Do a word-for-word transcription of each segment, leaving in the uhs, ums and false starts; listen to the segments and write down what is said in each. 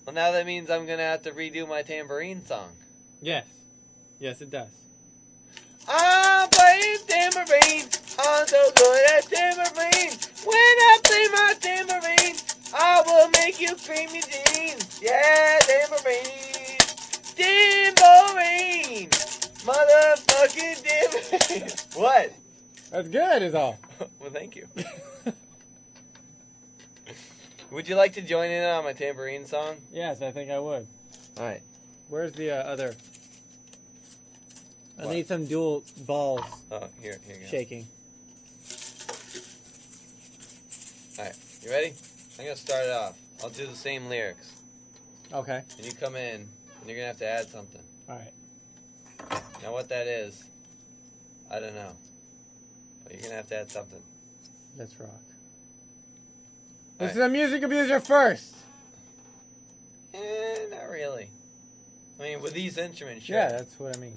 Well, now that means I'm going to have to redo my tambourine song. Yes. Yes, it does. I'm playing tambourine. I'm so good at tambourine. When I play my tambourine, I will make you cream your jeans. Yeah, tambourine. Tambourine. Motherfucking tambourine. What? That's good, is all. Well, thank you. Would you like to join in on my tambourine song? Yes, I think I would. All right. Where's the uh, other? I What? need some dual balls Oh, here, here you go. shaking. All right, you ready? I'm gonna start it off. I'll do the same lyrics, Okay. and you come in, and you're gonna have to add something. All right. Now, what that is, I don't know, but you're gonna have to add something. Let's rock. All This right. is a music abuser first. Eh, not really. I mean, with these instruments, sure. Yeah, that's what I mean.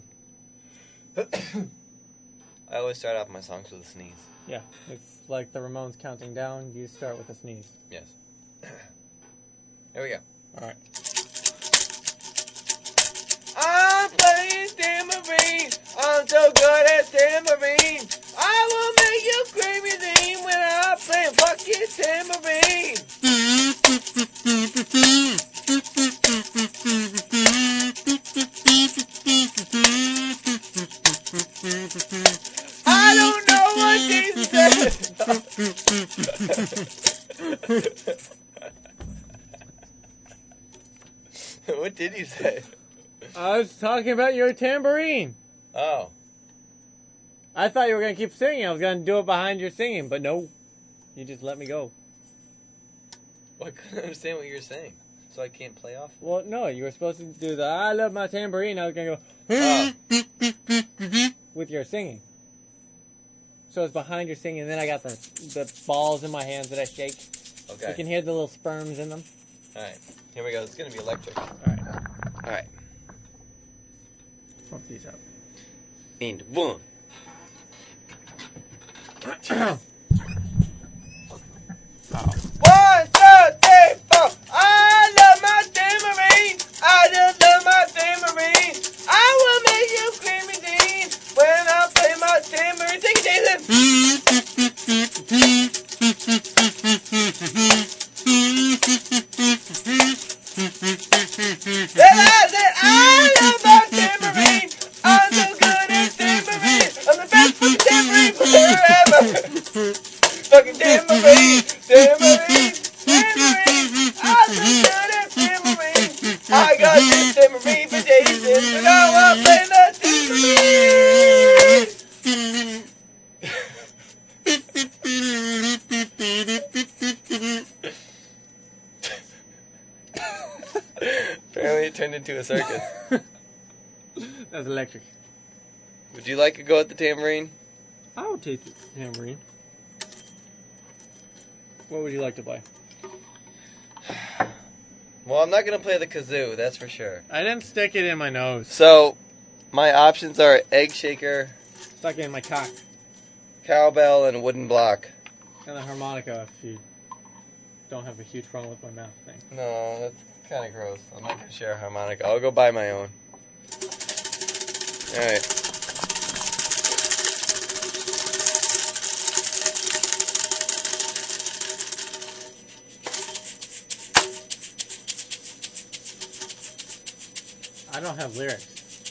I always start off my songs with a sneeze. Yeah, it's like the Ramones counting down. You start with a sneeze. Yes. Here we go. All right. I'm playing tambourine. I'm so good at tambourine. I will make you scream your name when I'm playing fucking tambourine. I don't know what Jesus said. What did you say? I was talking about your tambourine. Oh. I thought you were going to keep singing. I was going to do it behind your singing, but no. You just let me go. Well, I couldn't understand what you were saying, so I can't play off. Well, no, you were supposed to do the I love my tambourine. I was going to Oh. go with your singing. So it's behind your singing, and then I got the the balls in my hands that I shake. Okay. You can hear the little sperms in them. All right. Here we go. It's going to be electric. All right. All right. Pump these up. And one. One, two, three, four. I love my tambourine. I just love my tambourine. I will make you scream and ding when I play my tambourine. Take it, Jason. That's it. I love my tambourine. I'm so good at tambourine. I'm the best fucking tambourine player ever. Fucking tambourine, tambourine, tambourine. I'm so good at tambourine. I got this tambourine for Jason, but now I'm playing the tambourine. Apparently it turned into a circus. That's electric. Would you like to go at the tambourine? I would take the tambourine. What would you like to play? Well, I'm not going to play the kazoo, that's for sure. I didn't stick it in my nose. So, my options are egg shaker, Stuck it in my cock. cowbell, and wooden block. And a harmonica if you don't have a huge problem with my mouth thing. No, that's kind of gross. I'm not going to share a harmonica. I'll go buy my own. Alright. I don't have lyrics.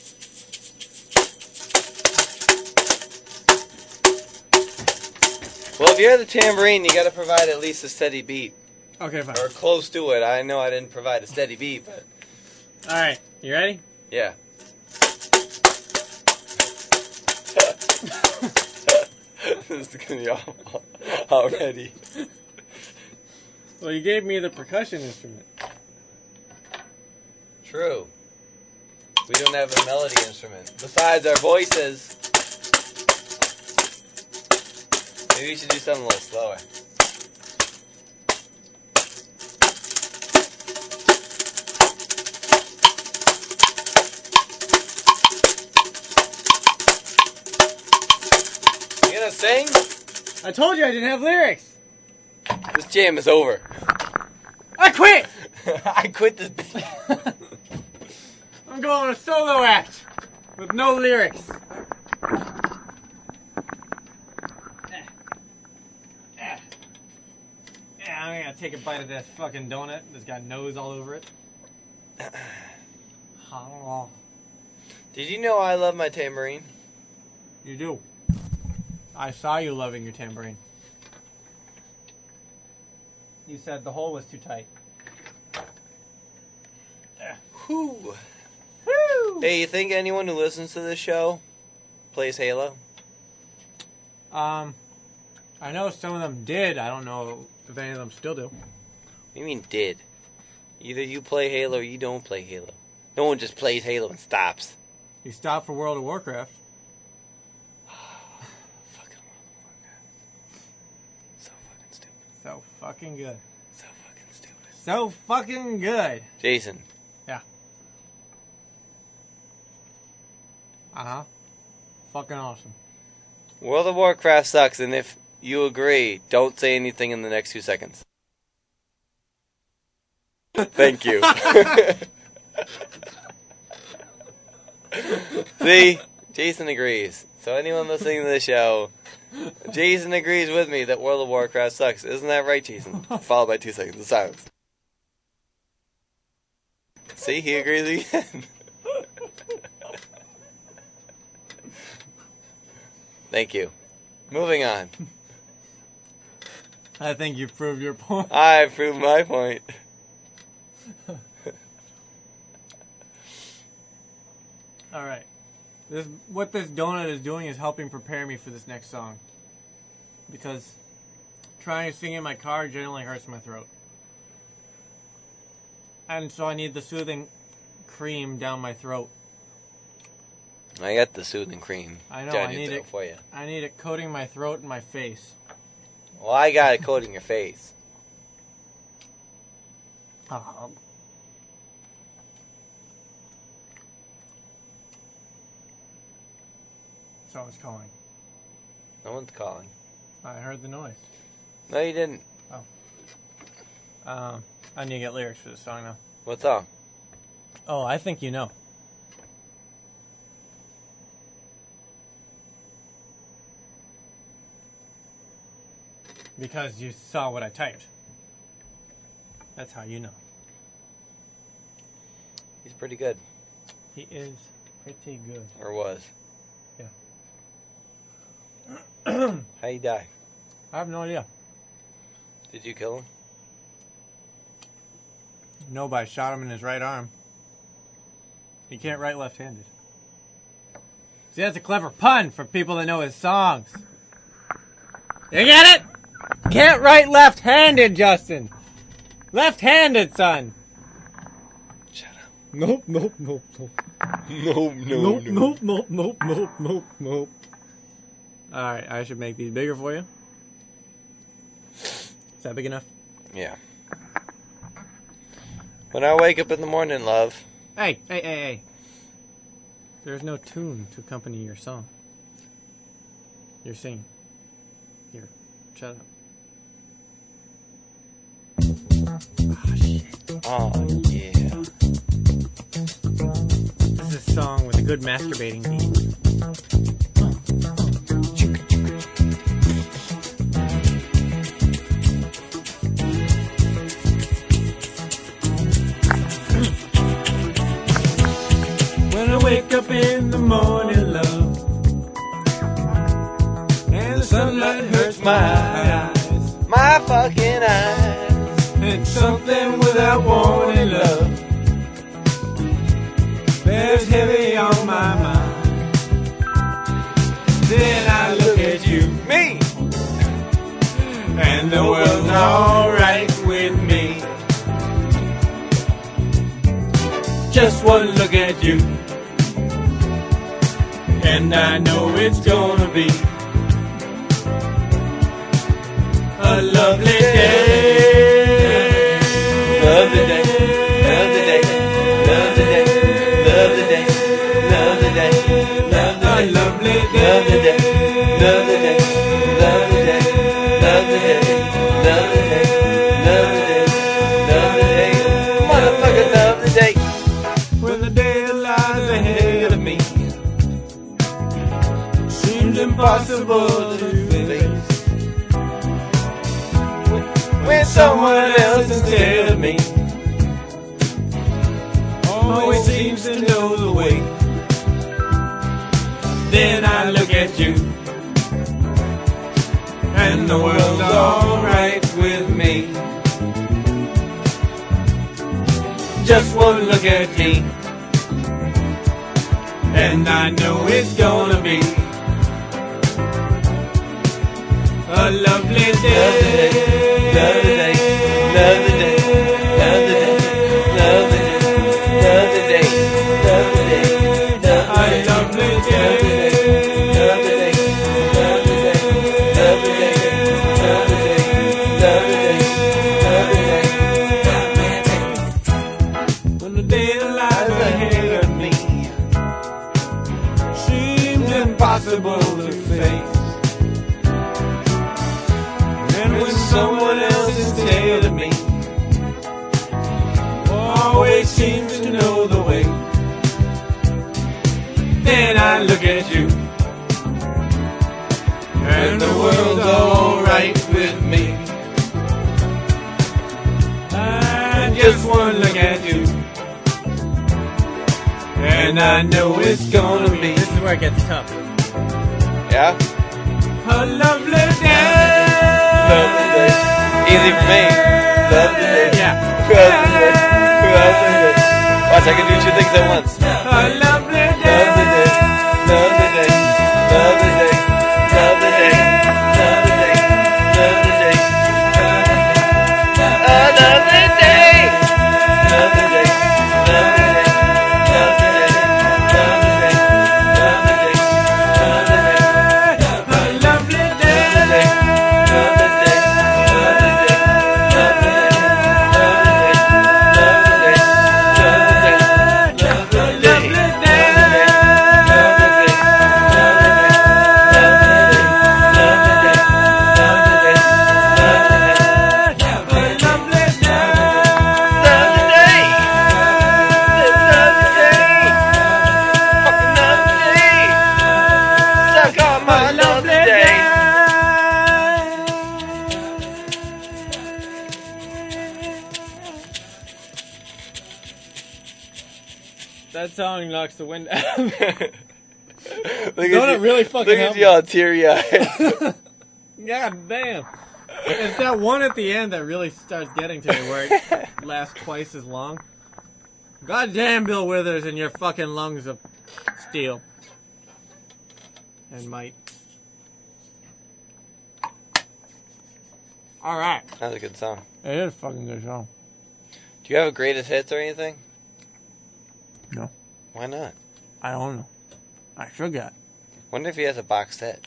Well, if you're the tambourine, you got to provide at least a steady beat. Okay, fine. Or close to it. I know I didn't provide a steady beat, but... Alright, you ready? Yeah. This is going to be awful already. Well, you gave me the percussion instrument. True. We don't have a melody instrument. Besides our voices. Maybe we should do something a little slower. You gonna sing? I told you I didn't have lyrics! This jam is over. I quit! I quit this. I'm going on a solo act with no lyrics. Yeah, I'm gonna take a bite of this fucking donut. It's got nose all over it. Did you know I love my tambourine? You do. I saw you loving your tambourine. You said the hole was too tight. Whew. Woo! Hey, you think anyone who listens to this show plays Halo? Um, I know some of them did. I don't know if any of them still do. What do you mean did? Either you play Halo or you don't play Halo. No one just plays Halo and stops. You stopped for World of Warcraft. Fucking World of Warcraft. So fucking stupid. So fucking good. So fucking stupid. So fucking good. Jason. Yeah. Uh-huh. Fucking awesome. World of Warcraft sucks, and if you agree, don't say anything in the next two seconds. Thank you. See? Jason agrees. So anyone listening to the show, Jason agrees with me that World of Warcraft sucks. Isn't that right, Jason? Followed by two seconds of silence. See? He agrees again. Thank you. Moving on. I think you've proved your point. I've proved my point. All right. This what this donut is doing is helping prepare me for this next song. Because trying to sing in my car generally hurts my throat. And so I need the soothing cream down my throat. I got the soothing cream. I know, down I your need throat it for you. I need it coating my throat and my face. Well, I got it coating your face. Oh. Someone's calling. No one's calling. I heard the noise. No, you didn't. Um, I need to get lyrics for this song now. What song? Oh, I think you know. Because you saw what I typed. That's how you know. He's pretty good. He is pretty good. Or was. Yeah. How'd he die? I have no idea. Did you kill him? No, but I shot him in his right arm. He can't write left-handed. See, that's a clever pun for people that know his songs. You get it? Can't write left-handed, Justin. Left-handed, son. Shut up. Nope, nope, nope, nope. No, no, Nope, no. nope, nope, nope, nope, nope, nope. Alright, I should make these bigger for you. Is that big enough? Yeah. When I wake up in the morning, love. Hey, hey, hey, hey. There's no tune to accompany your song. You're singing. Here, shut up. Oh, shit. Oh, yeah. This is a song with a good masturbating beat. When I wake up in the morning, love, and the sunlight hurts my eyes, My fucking eyes. and something without warning, love, bears heavy on my mind. Then I look at you, Me. and the world's alright with me. Just one look at you, and I know it's gonna be a lovely day. Love the day. Love the day. Love the day. Love the day. Love the day. Love the A day. lovely Love the day. day. Love the day. Love the day. Love the day. Love the day. Love the day. Love the day. impossible to face. When someone else instead of me always seems to know the way. Then I look at you, and the world's alright with me. Just one look at me, and I know it's gonna be a lovely day. Lovely day, lovely day, lovely day, lovely day, lovely day, lovely day, a lovely day, lovely day, lovely day, lovely day, lovely day, lovely day. When the day that lies ahead of me seems impossible to face. Someone else instead of me always seems to know the way. Then I look at you, and the world's alright with me. And just one look at you, and I know it's gonna be. This is where it gets tough. Yeah? A lovely day. Lovely day. Easy for me. Lovely day. Yeah. Lovely day. Lovely day. Watch, I can do two things at once. A lovely day. Lovely day. Lovely day. Lovely day. Lovely day. Lovely day. Lovely day. A lovely day. Lovely day. Lovely day. Lovely day. Lovely day. Lovely day. Lovely day. A lovely day. That song knocks the wind out of me. Look Don't it really fucking Look help at y'all teary-eyed. God damn. It's that one at the end that really starts getting to me where it lasts twice as long. God damn, Bill Withers and your fucking lungs of steel. And might. Alright. That's a good song. It is a fucking good song. Do you have a greatest hits or anything? No. Why not? I don't know. I should get. Wonder if he has a box set.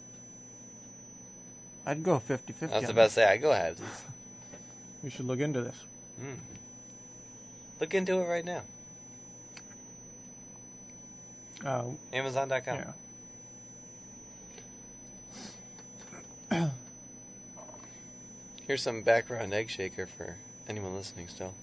I'd go fifty-fifty. I was about to say, I go ahead. We should look into this. Mm. Look into it right now. Uh, Amazon dot com. Yeah. Here's some background egg shaker for anyone listening still.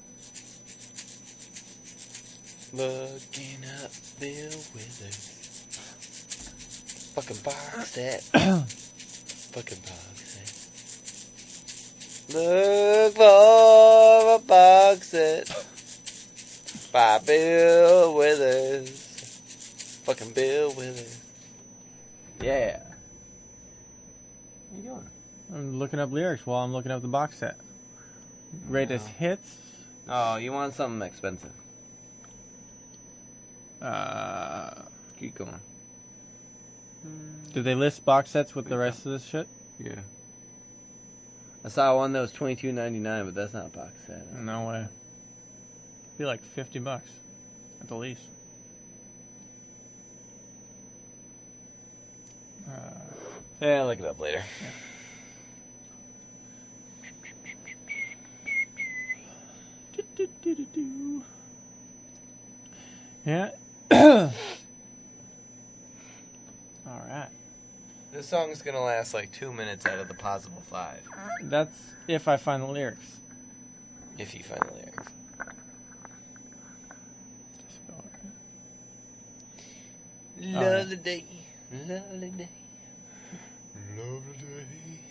Looking up Bill Withers. Fucking box set. Fucking box set. Look for a box set by Bill Withers. Fucking Bill Withers. Yeah. What are you doing? I'm looking up lyrics while I'm looking up the box set. Greatest No. hits. Oh, you want something expensive. Uh, Keep going. did they list box sets with the rest of this shit? Yeah. I saw one that was twenty-two ninety-nine, but that's not a box set. No way. Be like fifty bucks at the least. Uh, Yeah, I'll look it up later. yeah. All right. This song's gonna last like two minutes out of the possible five. That's if I find the lyrics. If you find the lyrics. All Lovely day, lovely day, Love the day.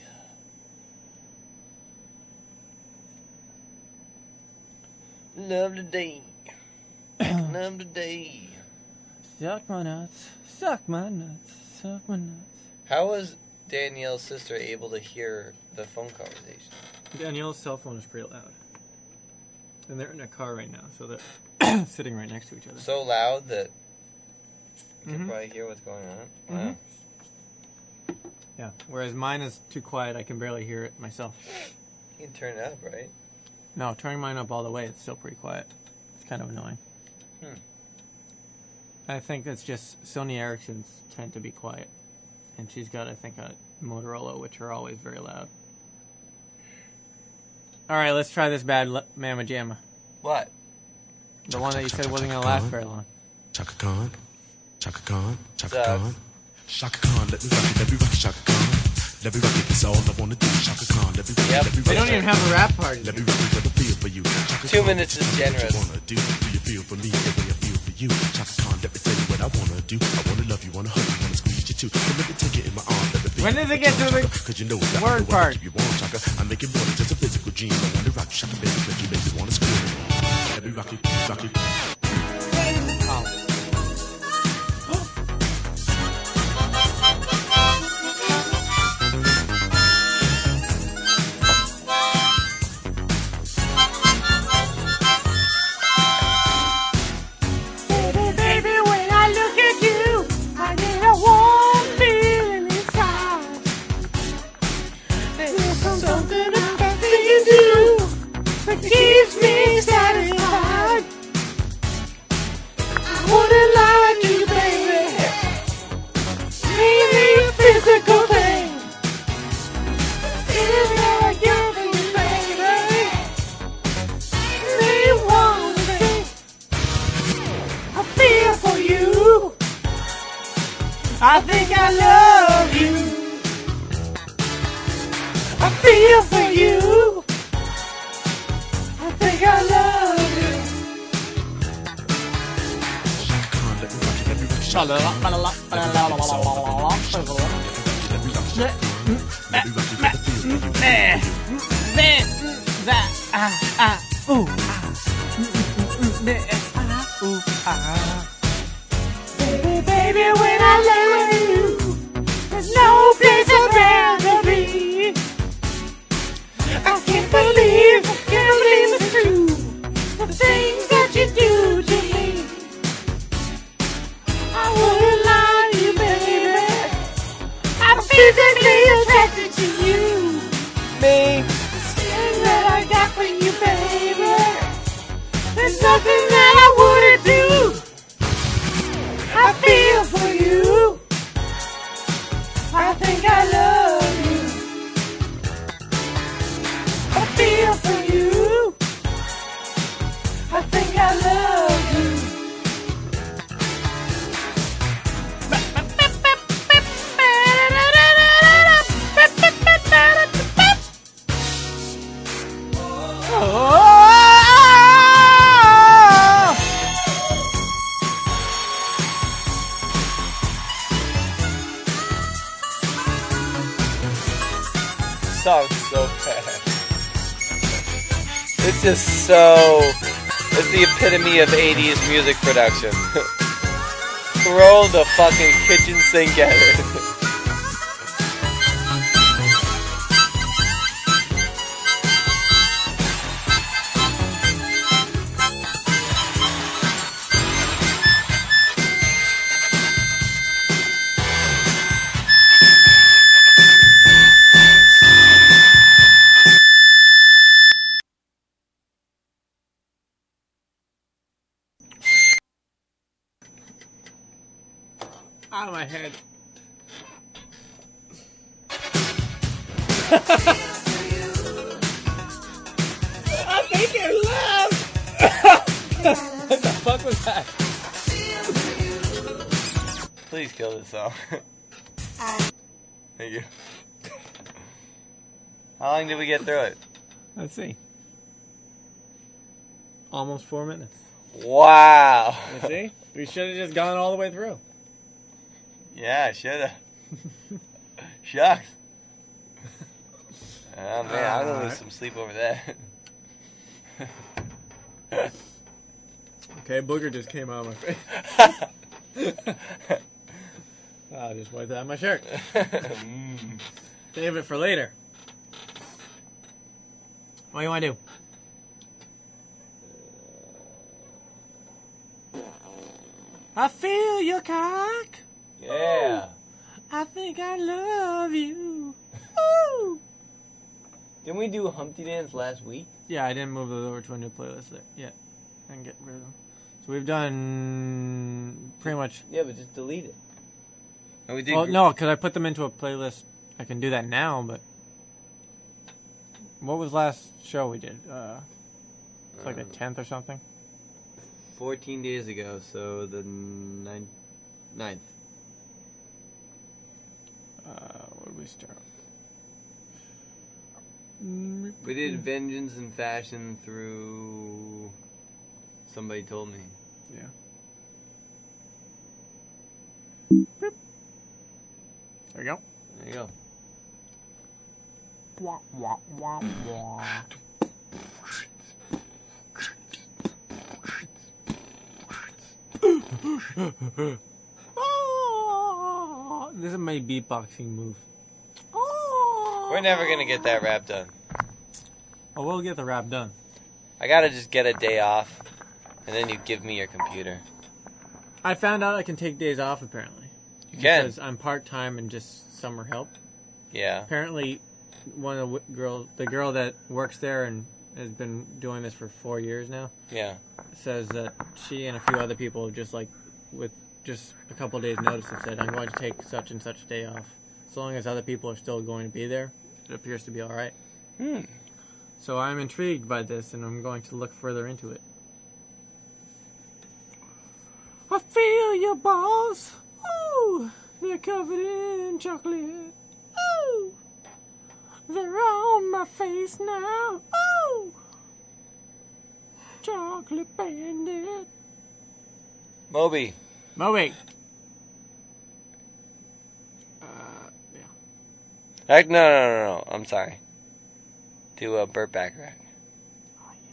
Love the day. Love the day. Suck my nuts. Suck my nuts. Suck my nuts. How was Danielle's sister able to hear the phone conversation? Danielle's cell phone is pretty loud. And they're in a car right now, so they're sitting right next to each other. So loud that you mm-hmm. can probably hear what's going on. Wow. Mm-hmm. Yeah, whereas mine is too quiet, I can barely hear it myself. You can turn it up, right? No, turning mine up all the way, it's still pretty quiet. It's kind of annoying. Hmm. I think that's just Sony Ericsson's tend to be quiet. And she's got, I think, a Motorola, which are always very loud. All right, let's try this bad l- mamma jamma. What? The one that you said wasn't going to last very long. Chaka Khan, Chaka Khan, Chaka Sucks. Khan, Chaka Khan, let me rock it, let me rock it, Chaka Khan. Let me rock it, that's all I wanna do. Chaka Khan, let me rock Yep. it, let me rock it. They don't even have a rap party. Let me rock it, let me feel for you. Chaka Two Khan, minutes is generous. what you wanna do? Do you feel for me the way I feel for you? Chaka Khan, let me tell you what I wanna do. I wanna love you, wanna hug you, wanna squeeze you too. So let me take it in my arms, let me feel When does it get to the Cause you know that word I know part? I keep you warm, Chaka. I make it more than just a physical dream. I wanna rock you, Chaka, baby, cause you make me wanna scream. Let me rock you, rock you. I think I love you. I feel for you. I think I love you. Baby, baby, when I love you, there's no place I'd rather be. I can't believe, can't believe it's true, the things that you do to me. I wouldn't lie to you, baby. I'm physically attracted to you. Me. The skin that I got for you, baby. There's nothing that I wouldn't do. I feel for you. I think I love you. I feel for you. I think I love you. Song's so bad. It's just so. It's the epitome of eighties music production. Throw the fucking kitchen sink at it. Out of my head. I think it left! What the fuck was that? Please kill this song. Thank you. How long did we get through it? Let's see. Almost four minutes. Wow. Let's see. We should have just gone all the way through. Yeah, shoulda. Shucks. Oh man, I'm gonna lose some sleep over that. Okay, booger just came out of my face. I'll just wipe that on my shirt. mm. Save it for later. What do you want to do? I feel your cock. Yeah. I think I love you. Woo! Didn't we do a Humpty Dance last week? Yeah, I didn't move those over to a new playlist there yet. I can get rid of them. So we've done pretty much. Yeah, but just delete it. And we did. Well, no, because I put them into a playlist. I can do that now, but what was last show we did? Uh, it's like the tenth or something. Fourteen days ago, so the ninth. ninth. Uh, where did we start? We did Vengeance and Fashion through. Somebody told me. Yeah. There you go. There you go. Wah, wah, wah, wah. Oh, this is my beatboxing move. Oh. We're never gonna get that rap done. Oh, we'll get the rap done. I gotta just get a day off, and then you give me your computer. I found out I can take days off, apparently. You can. Because I'm part-time and just summer help. Yeah. Apparently, one of the girl, the girl that works there and has been doing this for four years now, Yeah. says that she and a few other people just like, with just a couple of days' notice, have said, I'm going to take such and such a day off. So long as other people are still going to be there, it appears to be all right. Hmm. So I'm intrigued by this, and I'm going to look further into it. I feel your balls. Ooh, they're covered in chocolate. Ooh, they're on my face now. Ooh, chocolate bandit. Moby. Moby. Uh, yeah. Heck, no, no, no, no. I'm sorry. Do a Burt Bacharach. Oh, yeah.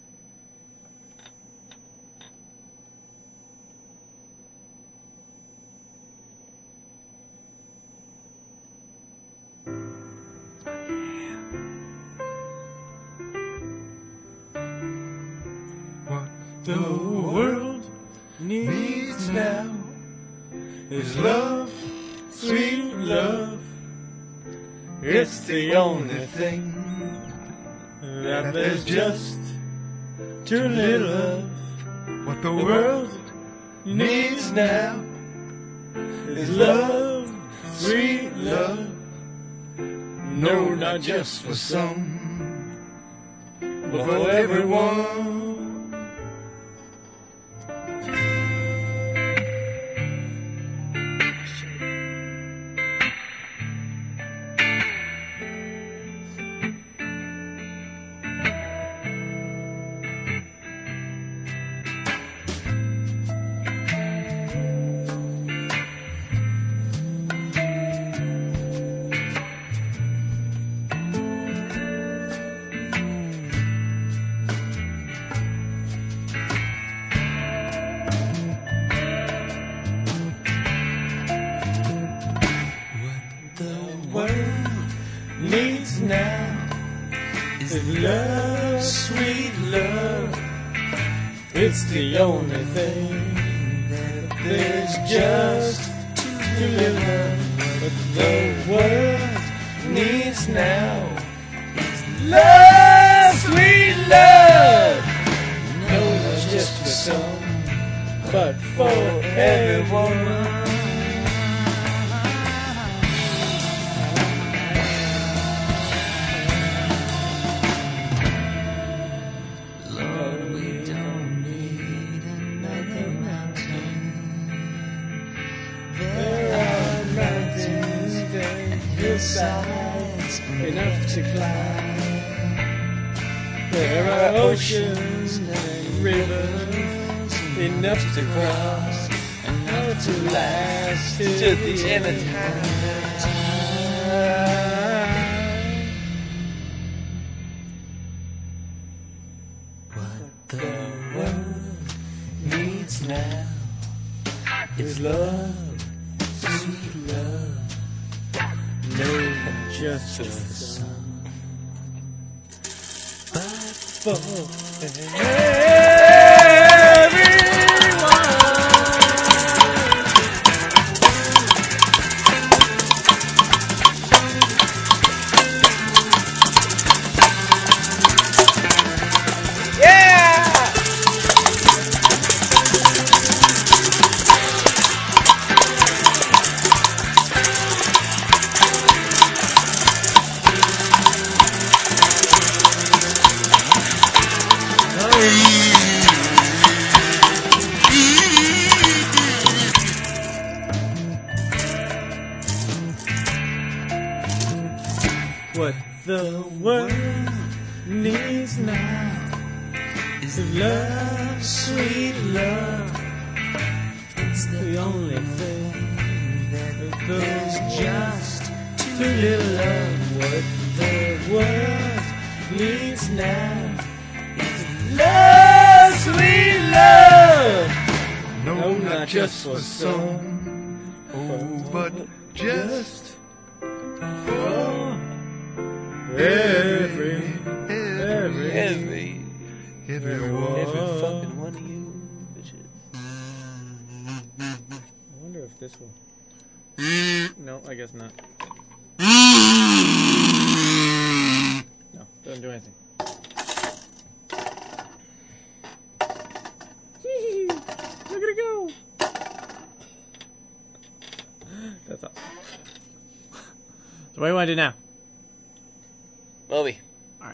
What the world needs now is love, sweet love. It's the only thing that there's just too little of. What the world needs now is love, sweet love. No, not just for some, but for everyone. Needs now is love, sweet love. It's the only thing that there's just too little of. What the world needs now is love, sweet love. No, not just for some, but for everyone. Sides enough to climb. There are oceans and rivers enough to cross, enough to last to the end of time. the world needs now is love, sweet love, no just for some, but for what the world needs now is love, sweet love. It's the only thing that goes just to little love. What the world needs now is love, sweet love. No, No, not just for some, oh, but just for every, every, Every, everyone. every fucking one of you bitches. I wonder if this will. No, I guess not. No, doesn't do anything. Look at it go! That's awesome. So what do you want to do now? Moby. Alright.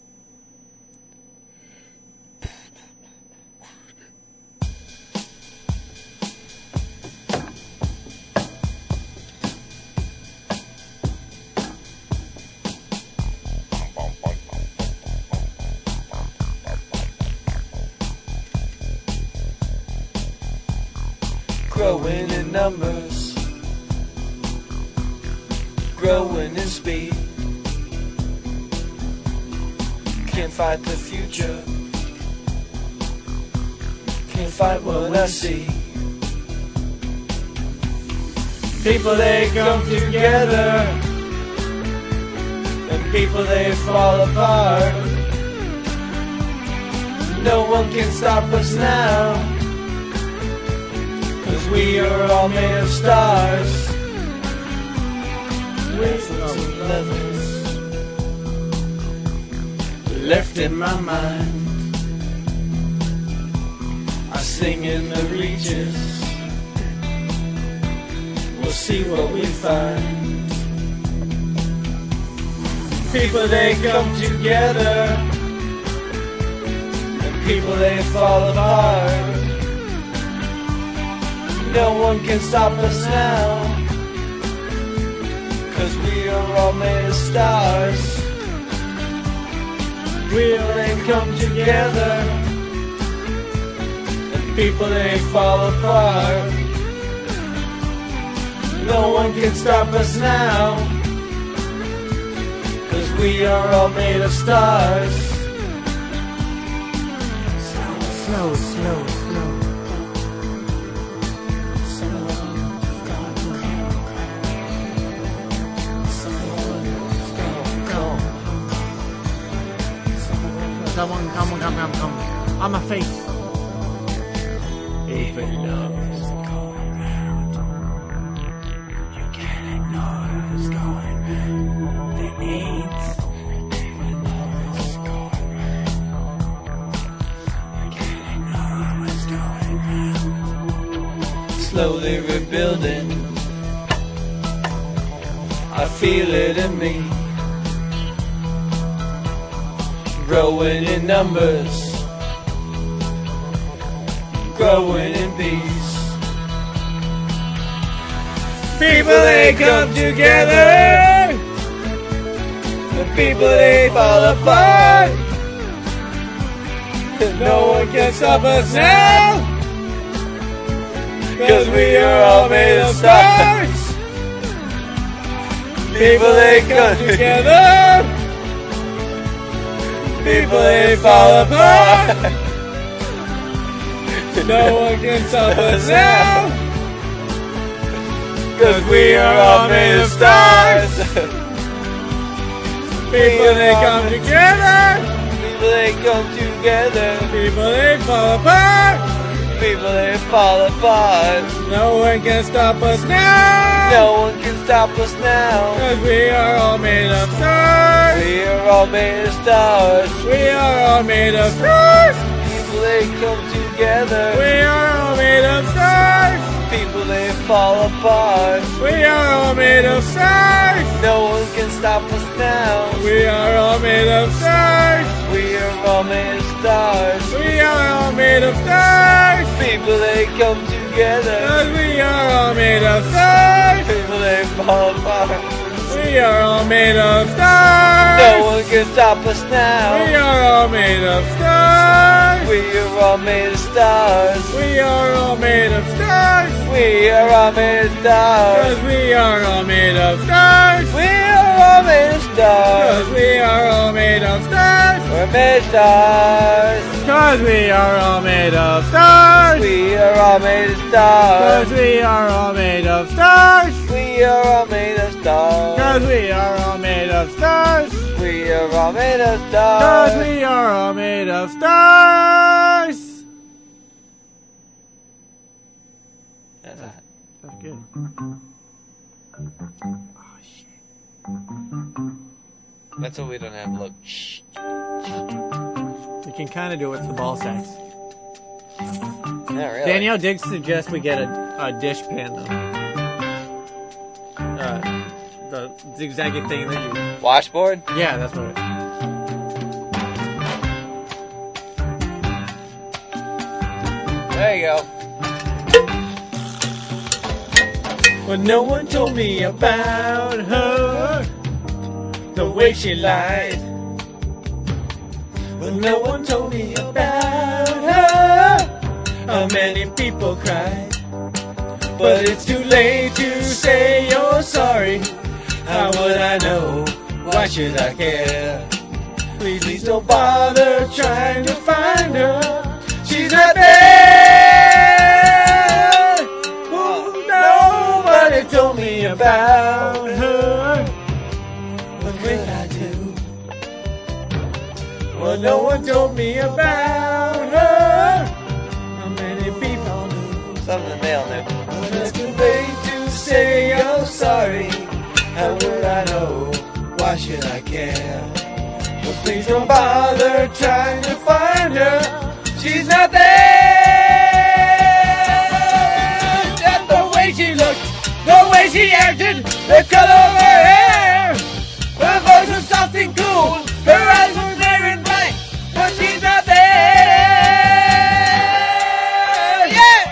Growing in numbers, growing in speed. Can't fight the future, can't fight what I see. People they come together, and people they fall apart. No one can stop us now, 'cause we are all made of stars. Wastelands and levels left in my mind. I sing in the reaches, we'll see what we find. People they come together, and people they fall apart. No one can stop us now, 'cause we are all made of stars. People they come together, and people they fall apart. No one can stop us now, 'cause we are all made of stars. Slow, slow, slow, slow. Come on, come on, come on, come on. On my face. Even though it's going round, you can't ignore what's going round. The AIDS, even though it's going round, you can't ignore what's going round. Slowly rebuilding, I feel it in me. Growing in numbers, growing in peace. People they come together, and people they fall apart. And no one can stop us now, 'cause we are all made of stars. People they come together, people they fall apart. No one can stop us now. Cause we are all made of stars. People they come together. People they come together. People they fall apart. People they fall apart. No one can stop us now. No one can stop us now. Cause we are all made of stars. We are all made of stars. We are all made of stars. People they come together. We are all made of stars. People they fall apart. We are all made of stars. No one can stop us now. We are all made of stars. We are all made of stars. We are all made of stars. People they come together. Cause we are all made of stars. People they fall apart. We are all made of stars. No one can stop us now. We are all made of stars. We are all made of stars. We are all made of stars. We are all made of stars. Cause we are all made of stars. We are all made of stars. Cause we are all made of stars. We're made of stars. Cause we are all made of stars. We are all made of stars. Cause we are all made of stars. We are all made of stars. Cause we are all made of stars. We are all made of stars. Cause we are all made of stars. That's hot. That's good. Oh shit. That's what we don't have. Look. Shh. You can kind of do it with the ball sacks. Not really. Danielle Diggs suggests we get a, a dish pan though. Uh, the zigzaggy thing that you. Washboard? Yeah, that's what it. There you go. Well, no one told me about her, the way she lied. Well, no one told me about her, how many people cried. But it's too late to say you're sorry. How would I know? Why should I care? Please, please don't bother trying to find her. She's not there. Oh, nobody told me about her. What could I do? Well, no one told me about her. How many people knew? Something the mail knew. But it's too late to say you're sorry. How would I know? Why should I care? Well, please don't bother trying to find her. She's not there. Just the way she looked, the way she acted, the color of her hair. Her voice was soft and cool, her eyes were clear and bright, but she's not there. Yeah.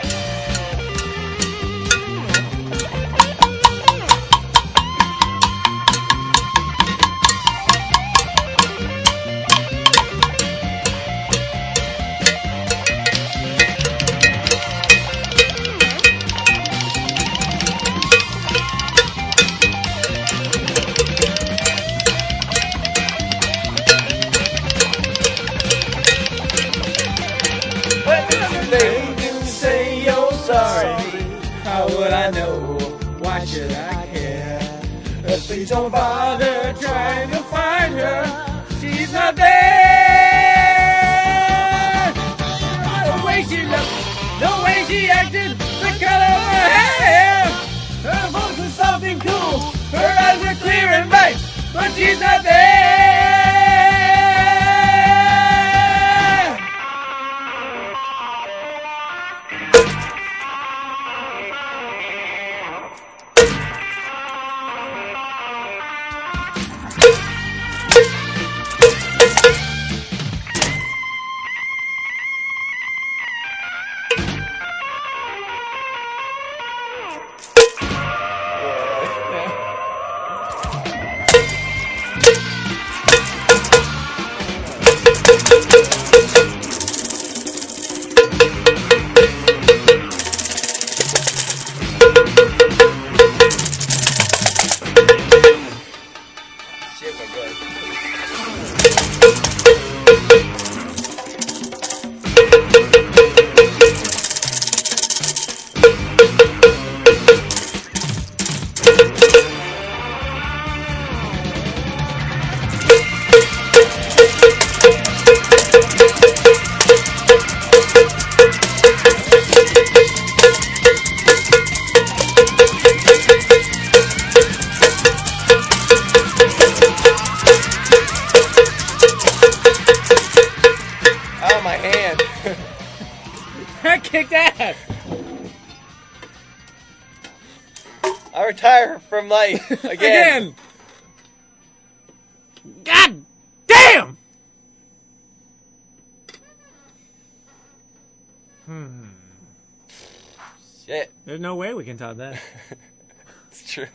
Please don't bother trying to find her. She's not there. The way she looked, the way she acted, the color of her hair. Her voice was soft and cool, her eyes were clear and bright, but she's not there. That kicked ass. I retire from life again. Again. God damn. Hmm. Shit. There's no way we can top that. It's true.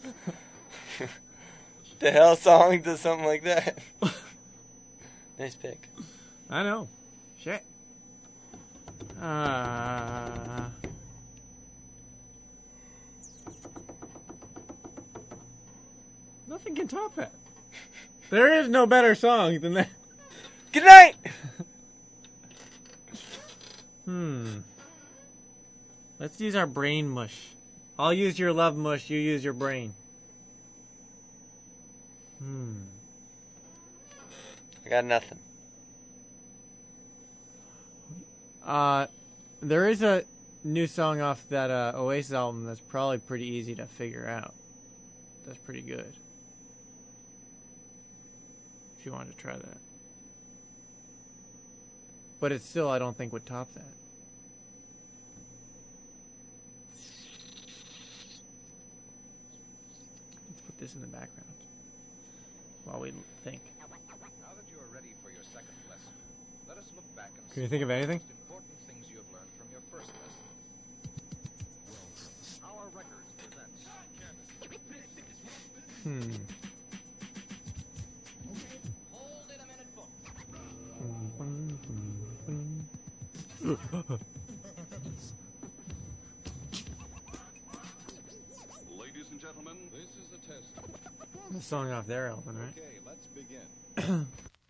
The hell song does something like that. Nice pick. I know. Shit. Uh, nothing can top that. There is no better song than that. Good night! Hmm. Let's use our brain mush. I'll use your love mush, you use your brain. Hmm. I got nothing. Uh, there is a new song off that uh, Oasis album that's probably pretty easy to figure out. That's pretty good. If you wanted to try that. But it still, I don't think, would top that. Let's put this in the background while we think. Now that you are ready for your second lesson, let us look back and Can you see think of anything? the most important things you have learned from your first lesson. Our Records presents. Hmm. Hold it a minute, folks. Ladies and gentlemen, this is the test. The song off their album, right? Okay, let's begin.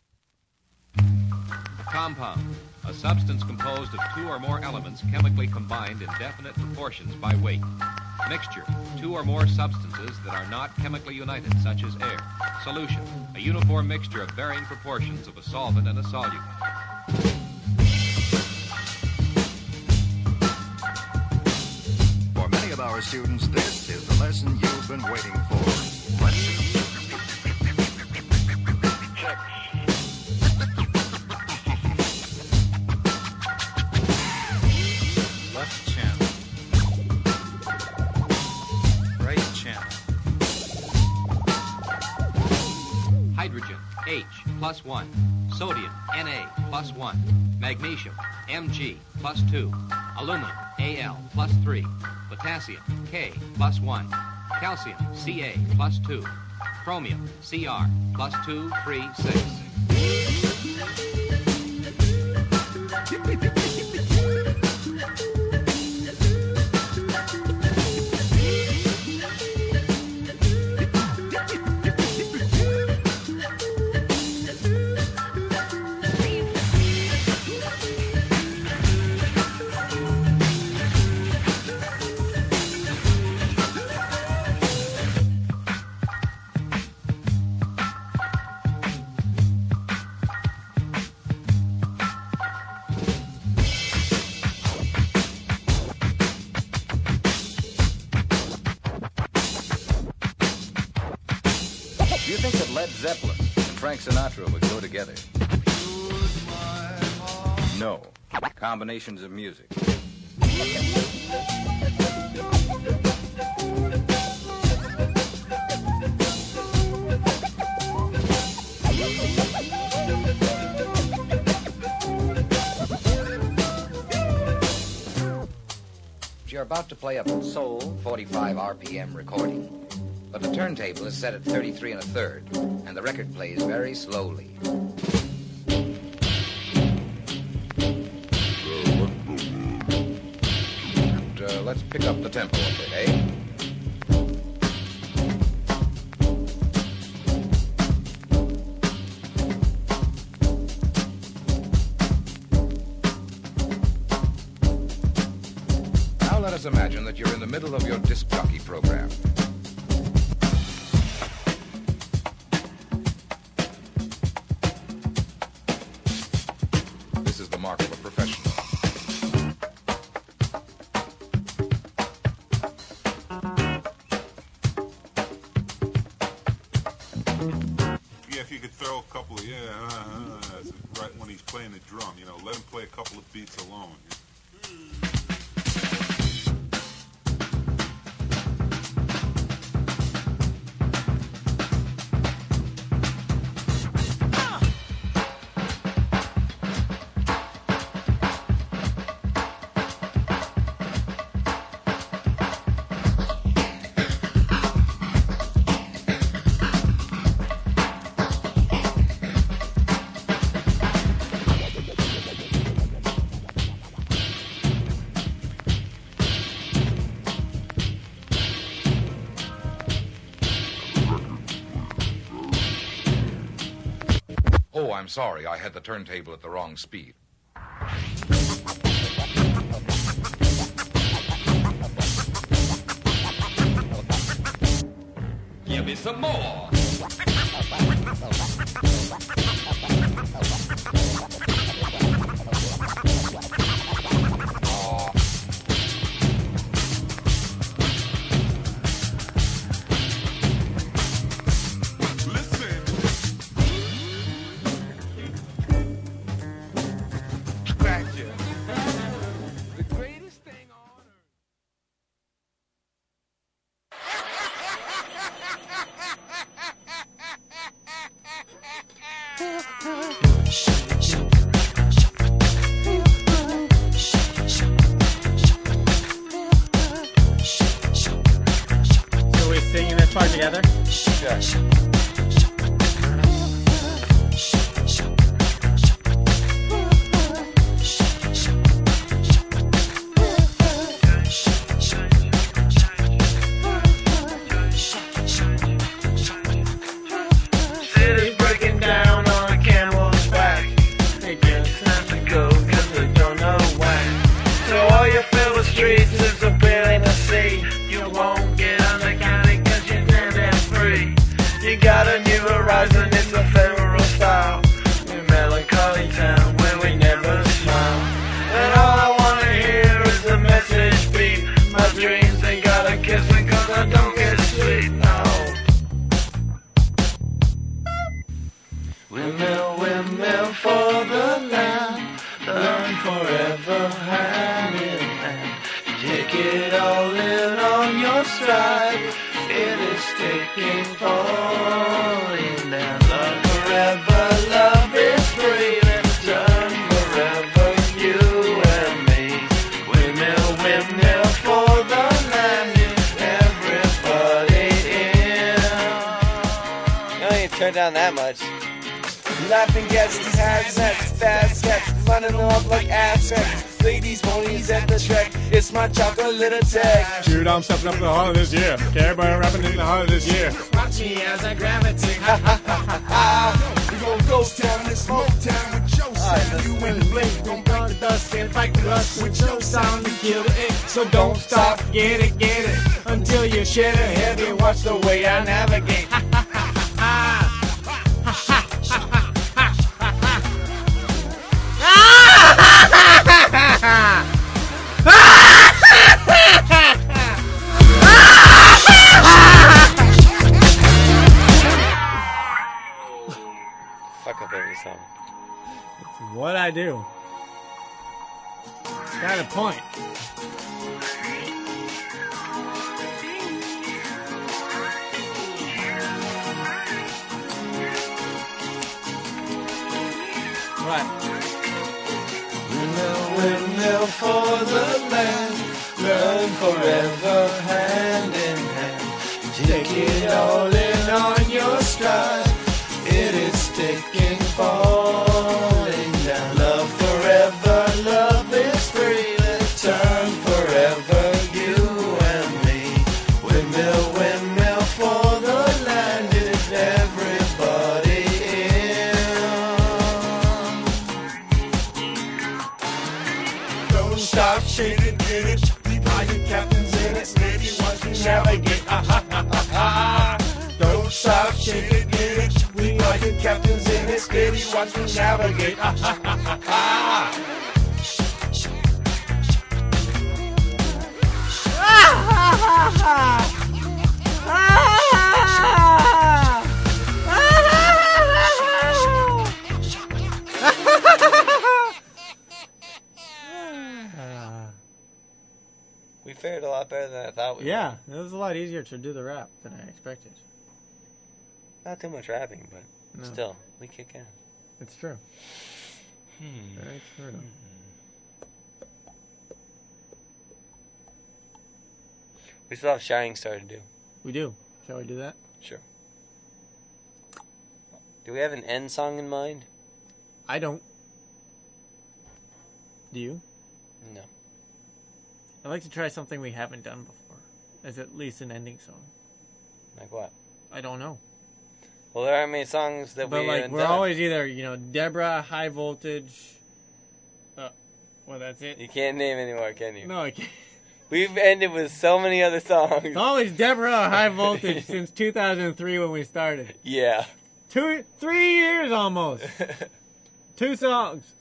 Compound, a substance composed of two or more elements chemically combined in definite proportions by weight. Mixture, two or more substances that are not chemically united, such as air. Solution, a uniform mixture of varying proportions of a solvent and a solute. For many of our students, this is the lesson you've been waiting for. Lesson Left channel. Right channel. Hydrogen, H, plus one. Sodium, Na, plus one. Magnesium, Mg, plus two. Aluminum, Al, plus three. Potassium, K, plus one. Calcium, Ca, plus two. Chromium, Cr, plus two, three, six. Do you think that Led Zeppelin and Frank Sinatra would go together? No. Combinations of music. You're about to play a soul forty-five R P M recording. But the turntable is set at thirty-three and a third, and the record plays very slowly. And, uh, let's pick up the tempo a bit, eh? Now let us imagine that you're in the middle of your disc jockey program. This is the mark of a professional. Yeah, if you could throw a couple of, yeah, uh, uh, right when he's playing the drum, you know, let him play a couple of beats alone. Oh, I'm sorry. I had the turntable at the wrong speed. Give me some more. Together? Yeah. City's breaking down on a camel's back. They just have to go cause they don't know why. So all you fill the streets is a billion to see. You won't get undercounted cause you're damn damn free. You got a new horizon, it's a feral style. We're melancholy town where we never smile. And all I wanna hear is the message beat. My dreams ain't gotta kiss me cause I don't get sleep, no. Windmill, windmill for the land. Learn forever hand in hand. Take it all in on your stride. It is taking, falling down. Love forever, love is free. Let's turn forever, you and me. Windmill, windmill for the land. Everybody in. You don't need to turn down that much. Laughing gas, these assets, fast steps, running off like assets. Ladies, ponies at the track, it's my chocolate little tag. Dude, I'm stepping up to the heart of this year. Everybody rapping in the heart of this year. Watch me as I gravitate. Ha ha ha ha ha. We gon' ghost town and smoke town with your sound. You and blink, Don't burn the dust and fight the rust. With your sound, you kill the ink. So don't stop, get it, get it. Until you shed a heavy, watch the way I navigate. Ha ha ha ha ha. Ha ha ha ha ha. fuck up every song. It's what I do. Got a point. What? Windmill, windmill for the land, learn forever hand in hand. Take it all in on your stride. It is sticking, falling down. Love forever, love is free. Let's turn forever, you and me. Windmill, windmill for the land. Is everybody in? Don't stop, shake it, get it. We pilot captains in it. Steady, watch me navigate. Ah, ha, ha, ha, ha. Don't stop, shake it, get it. We are your captains in it. Steady, watch me navigate. Ah, ha, ha, ha, ha. We fared a lot better than I thought we Yeah, it was a lot easier to do the rap than I expected. would. Not too much rapping, but No. still, we kick ass. It's true. Hmm. Very true. We still have Shining Star to do. We do. Shall we do that? Sure. Do we have an end song in mind? I don't. Do you? No. I'd like to try something we haven't done before, as at least an ending song. Like what? I don't know. Well, there aren't many songs that But we like, haven't we're done. always either, you know, Deborah, High Voltage. Uh, well, that's it. You can't name anymore, can you? No, I can't. We've ended with so many other songs. It's always Deborah, High Voltage since two thousand three when we started. Yeah. Two, three years almost. Two songs.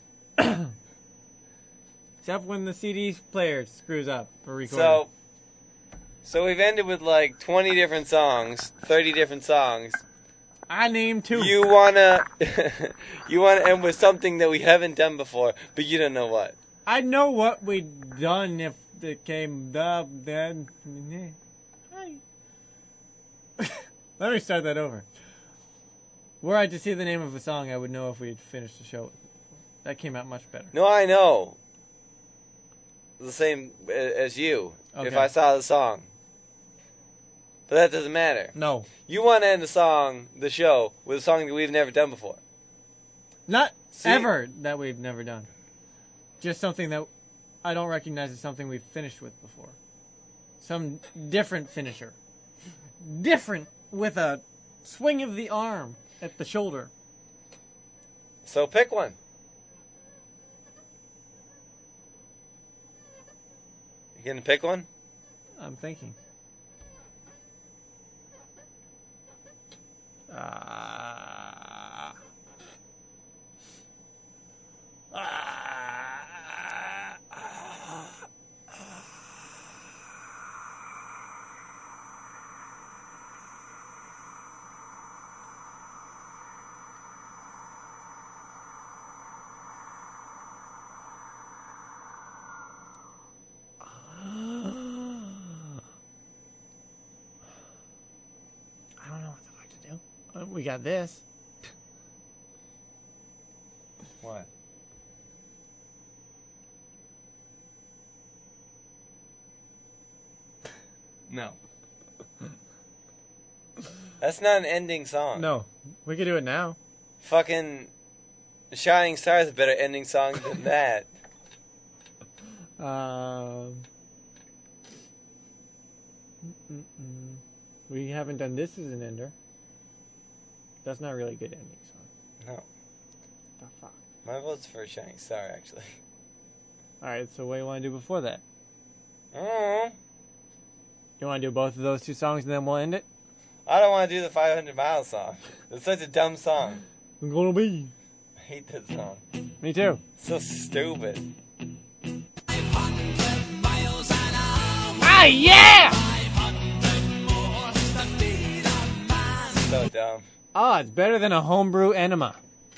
Except when the C D player screws up for recording. So, so we've ended with like twenty different songs, thirty different songs. I named two. You wanna, you wanna end with something that we haven't done before, but you don't know what. I know what we'd done if it came up then. Hi. Let me start that over. Were I to see the name of a song, I would know if we had finished the show. That came out much better. No, I know. The same as you. Okay. If I saw the song. But that doesn't matter. No. You want to end the song, the show, with a song that we've never done before. Not See? ever that we've never done. Just something that I don't recognize as something we've finished with before. Some different finisher. Different with a swing of the arm at the shoulder. So pick one. You gonna pick one? I'm thinking. Ah. I don't know what the fuck to do. Uh, We got this. What? No. That's not an ending song. No, we could do it now. Fucking Shining Star is a better ending song than that. Um, mm-mm. We haven't done this as an ender. That's not really a good ending song. No. The fuck. My vote's for Shining Star, actually. Alright, so what do you want to do before that? Mm. You want to do both of those two songs and then we'll end it? I don't want to do the five hundred Miles song. It's such a dumb song. I'm gonna be. I hate that song. Me too. It's so stupid. Ah, yeah! So dumb. Oh, it's better than a homebrew enema.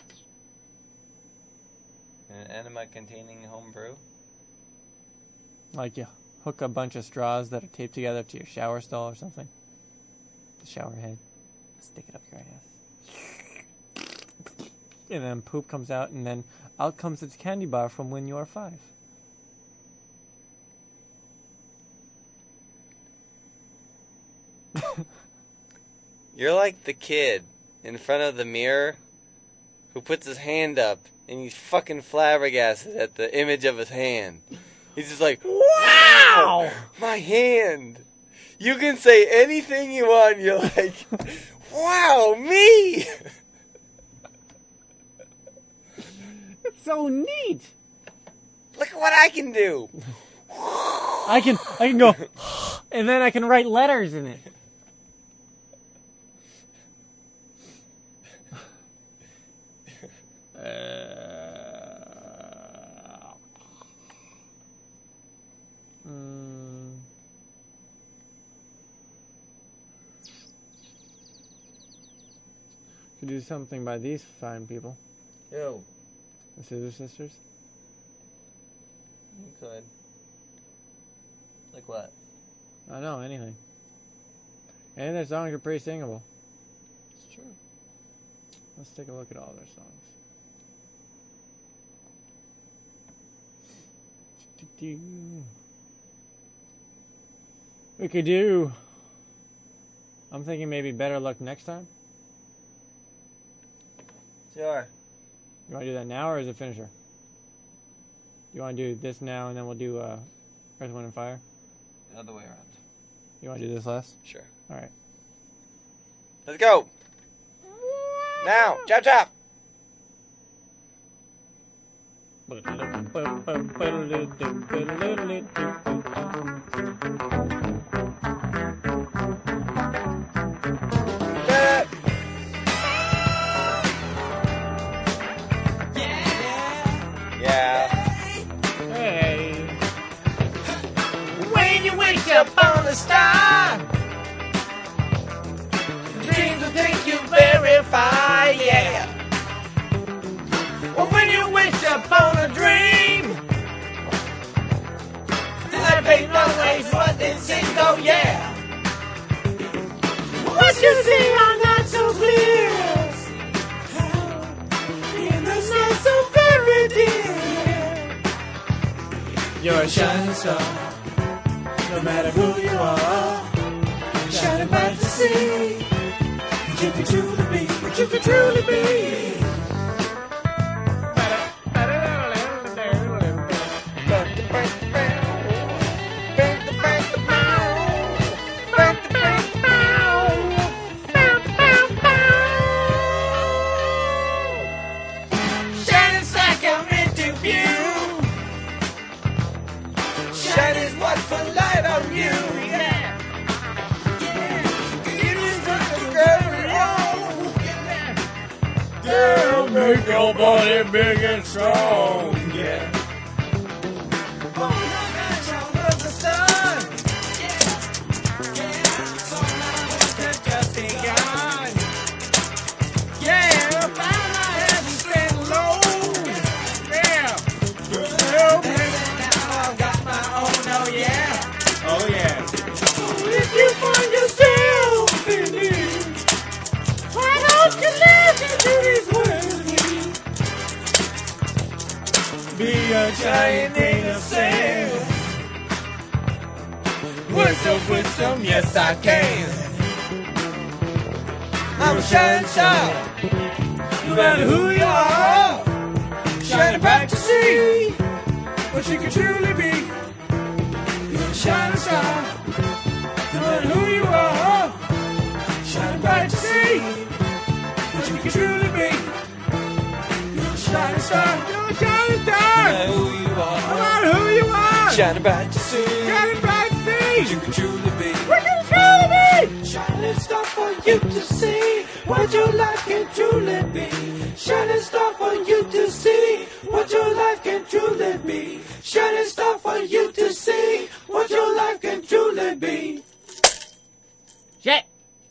An enema containing homebrew? Like you hook a bunch of straws that are taped together to your shower stall or something. The shower head. Stick it up your ass. And then poop comes out, and then out comes its candy bar from when you are five. You're like the kid in front of the mirror who puts his hand up and he's fucking flabbergasted at the image of his hand. He's just like, wow! My hand! You can say anything you want, you're like, wow, me! It's so neat! Look at what I can do! I can I can go, and then I can write letters in it. Uh, mm, could do something by these fine people. Yo, The Scissor Sisters. you could. Like what? I don't know, anything. Any of their songs are pretty singable. It's true. Let's take a look at all their songs. We could do. I'm thinking maybe Better Luck Next Time. Sure. You want to do that now or is it finisher? You want to do this now and then we'll do uh, Earth, Wind, and Fire? The other way around. You want to do this last? Sure. All right. Let's go. Now, chop chop. Yeah. Hey. When you wake up on a star, dreams will take you very far, yeah. Well, when you wake up on a dream, life ain't always what they seem, oh yeah. What you see are not so clear, and it's not so very dear. You're a shining star, no matter who you are, shining bright to see what you can truly be, what you can truly be. Shining star come into view. Shine is what's for light on you, yeah. Yeah. You just got to carry on. Girl, make your body big and strong, yeah. Oh, no, that's all of the sun. Yeah. Yeah. So now it's just begun. Yeah, find my head and stand low. Yeah. Help me. I've got my own, oh yeah, oh yeah. If you find yourself in need, why don't you listen to these words? Be a giant in a sand. Wisdom, wisdom, yes I can. I'm a shining star, no matter who you are, shining bright to see what you can truly be. You're a shining star, no matter who you are, shining bright to see what you can truly be. You're a shining star, you're a shining star, no matter who you are, no matter who you are, shining bright to see, shining bright to see what you can truly be, what you can truly be. Shining star for you to see what your life can truly be. Shining star for you to see what your life can truly be. Shining star for you to see what your life can truly be. Shit.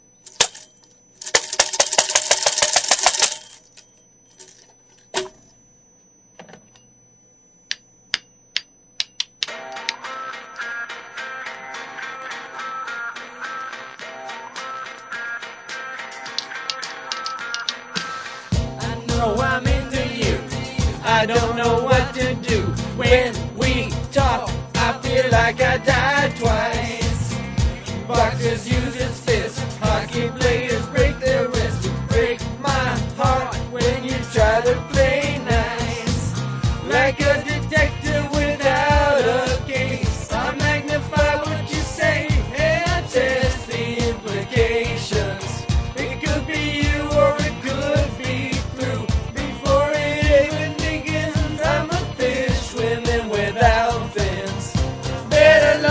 know I'm into you. I don't know what to do. When we talk, I feel like I died twice. Boxers use his fist, hockey players break their wrist. You break my heart when you try to play nice. Like a detective without a case, I magnify what you say and test the implications. It could be you or it could be through. Before it even begins, I'm a fish swimming without fins. Better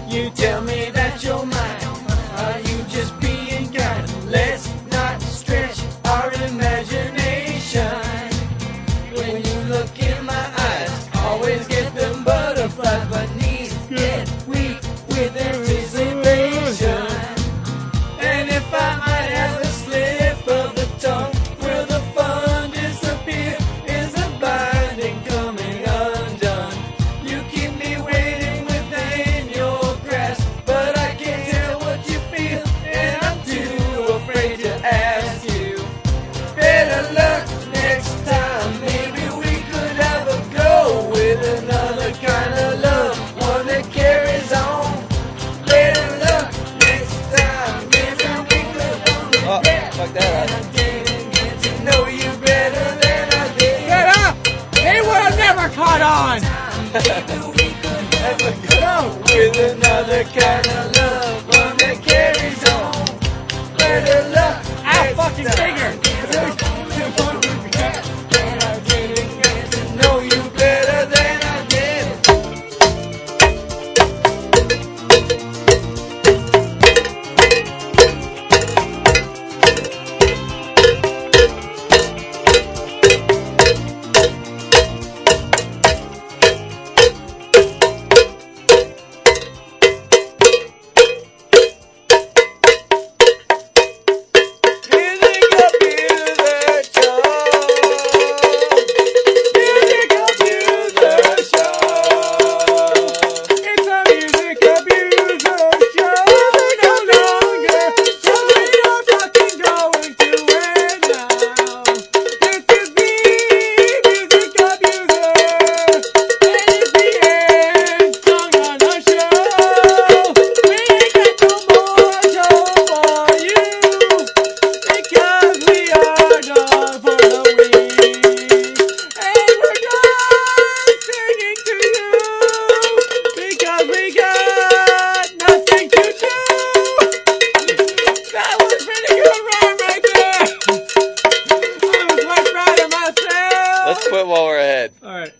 You tell me that you're mine. Are you just being kind? Let's not stretch our imagination. When you look in my eyes, always get them butterflies. My knees get weak with anticipation. And if I might have a slip of the tongue, will the fun disappear? Is the binding coming undone? You keep me waiting within your grasp, but I can't tell what you feel, and I'm too afraid to ask you. Better luck next time. Maybe we could have a go with another kind of love, one that carries on. Better luck next time. Maybe we could Oh, fuck that up. get to know you better than I did. Get up! They would have never caught on! Maybe we could have a go with another kind of love.